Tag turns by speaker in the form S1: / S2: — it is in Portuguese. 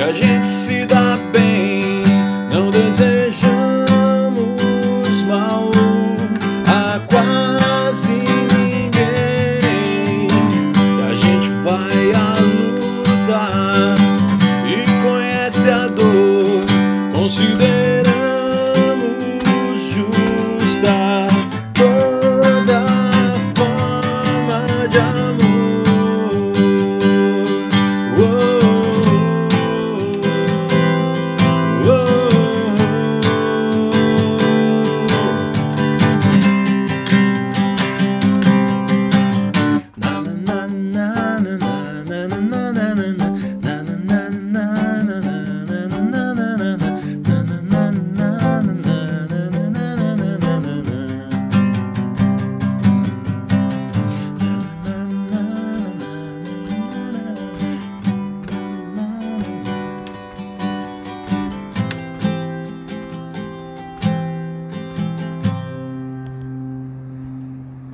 S1: a gente se dá bem, não desejamos mal a quase ninguém. E a gente vai à luta e conhece a dor, consideramos justa toda forma de amor. Na na na na.